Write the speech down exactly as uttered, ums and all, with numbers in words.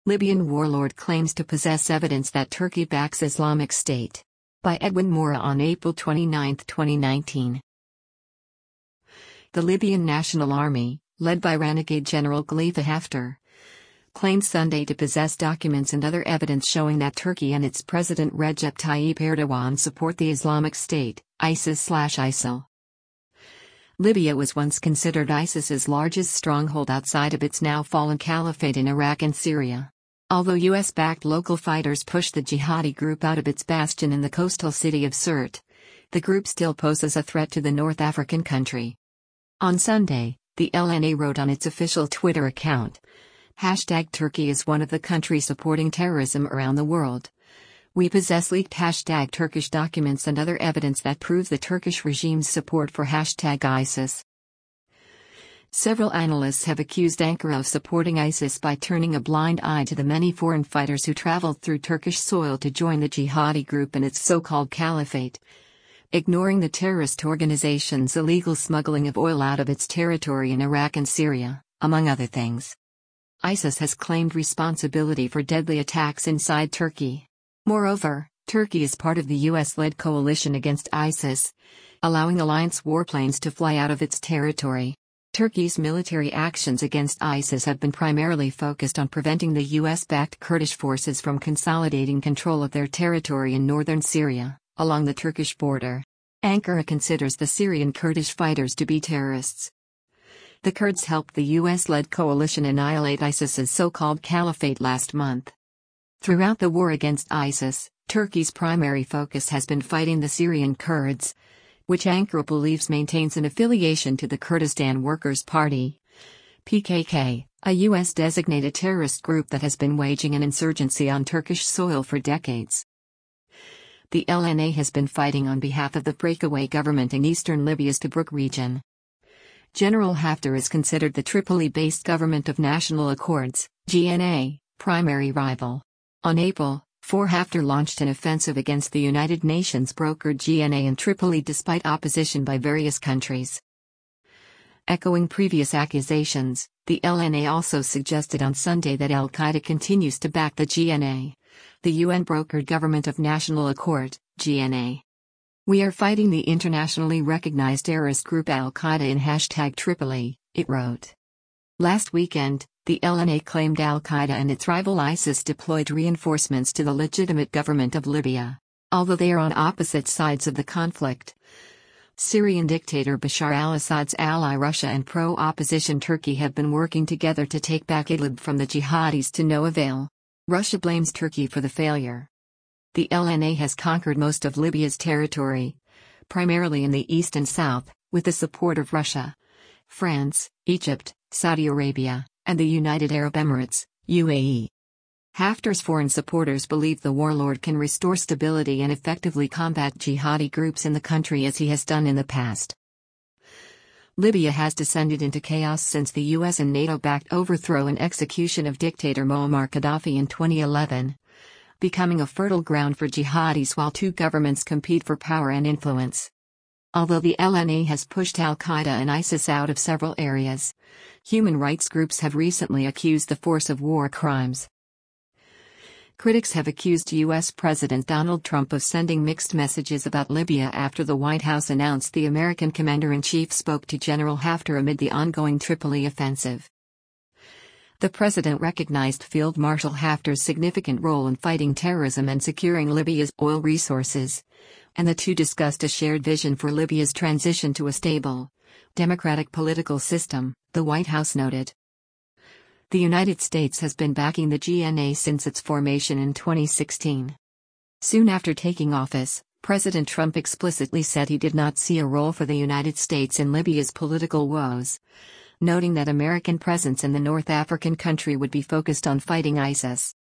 Libyan warlord claims to possess evidence that Turkey backs Islamic State. By Edwin Mora on April twenty-ninth, twenty nineteen. The Libyan National Army, led by renegade General Khalifa Haftar, claimed Sunday to possess documents and other evidence showing that Turkey and its President Recep Tayyip Erdogan support the Islamic State, ISIS/ISIL. Libya was once considered ISIS's largest stronghold outside of its now fallen caliphate in Iraq and Syria. Although U S-backed local fighters pushed the jihadi group out of its bastion in the coastal city of Sirte, the group still poses a threat to the North African country. On Sunday, the L N A wrote on its official Twitter account, Hashtag Turkey is one of the countries supporting terrorism around the world. We possess leaked hashtag Turkish documents and other evidence that prove the Turkish regime's support for hashtag ISIS. Several analysts have accused Ankara of supporting ISIS by turning a blind eye to the many foreign fighters who traveled through Turkish soil to join the jihadi group and its so-called caliphate, ignoring the terrorist organization's illegal smuggling of oil out of its territory in Iraq and Syria, among other things. ISIS has claimed responsibility for deadly attacks inside Turkey. Moreover, Turkey is part of the U S-led coalition against ISIS, allowing alliance warplanes to fly out of its territory. Turkey's military actions against ISIS have been primarily focused on preventing the U S-backed Kurdish forces from consolidating control of their territory in northern Syria, along the Turkish border. Ankara considers the Syrian Kurdish fighters to be terrorists. The Kurds helped the U S-led coalition annihilate ISIS's so-called caliphate last month. Throughout the war against ISIS, Turkey's primary focus has been fighting the Syrian Kurds, which Ankara believes maintains an affiliation to the Kurdistan Workers' Party, P K K, a U S-designated terrorist group that has been waging an insurgency on Turkish soil for decades. The L N A has been fighting on behalf of the breakaway government in eastern Libya's Tobruk region. General Haftar is considered the Tripoli-based Government of National Accords, G N A, primary rival. On April fourth, Haftar launched an offensive against the United Nations-brokered G N A in Tripoli despite opposition by various countries. Echoing previous accusations, the L N A also suggested on Sunday that al-Qaeda continues to back the G N A, the U N-brokered Government of National Accord, G N A. We are fighting the internationally recognized terrorist group al-Qaeda in hashtag Tripoli, it wrote. Last weekend, the L N A claimed al-Qaeda and its rival ISIS deployed reinforcements to the legitimate government of Libya, although they are on opposite sides of the conflict. Syrian dictator Bashar al-Assad's ally Russia and pro-opposition Turkey have been working together to take back Idlib from the jihadis to no avail. Russia blames Turkey for the failure. The L N A has conquered most of Libya's territory, primarily in the east and south, with the support of Russia, France, Egypt, Saudi Arabia, and the United Arab Emirates, U A E. Haftar's foreign supporters believe the warlord can restore stability and effectively combat jihadi groups in the country as he has done in the past. Libya has descended into chaos since the U S and NATO-backed overthrow and execution of dictator Muammar Gaddafi in twenty eleven, becoming a fertile ground for jihadis while two governments compete for power and influence. Although the L N A has pushed al-Qaeda and ISIS out of several areas, human rights groups have recently accused the force of war crimes. Critics have accused U S President Donald Trump of sending mixed messages about Libya after the White House announced the American commander-in-chief spoke to General Haftar amid the ongoing Tripoli offensive. The president recognized Field Marshal Haftar's significant role in fighting terrorism and securing Libya's oil resources, and the two discussed a shared vision for Libya's transition to a stable, democratic political system, the White House noted. The United States has been backing the G N A since its formation in twenty sixteen. Soon after taking office, President Trump explicitly said he did not see a role for the United States in Libya's political woes, noting that American presence in the North African country would be focused on fighting ISIS.